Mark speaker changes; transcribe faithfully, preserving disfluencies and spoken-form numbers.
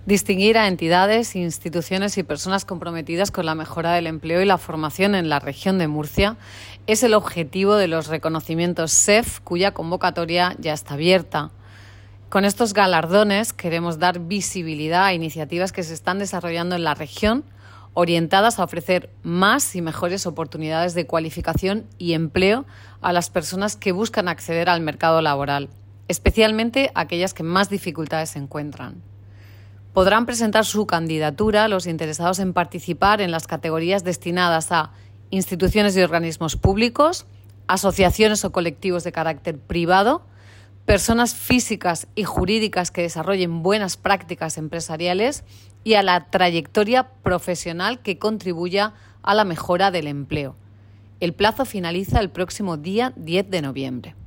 Speaker 1: Distinguir a entidades, instituciones y personas comprometidas con la mejora del empleo y la formación en la región de Murcia es el objetivo de los reconocimientos S E F, cuya convocatoria ya está abierta. Con estos galardones queremos dar visibilidad a iniciativas que se están desarrollando en la región, orientadas a ofrecer más y mejores oportunidades de cualificación y empleo a las personas que buscan acceder al mercado laboral, especialmente aquellas que más dificultades se encuentran. Podrán presentar su candidatura los interesados en participar en las categorías destinadas a instituciones y organismos públicos, asociaciones o colectivos de carácter privado, personas físicas y jurídicas que desarrollen buenas prácticas empresariales y a la trayectoria profesional que contribuya a la mejora del empleo. El plazo finaliza el próximo día diez de noviembre.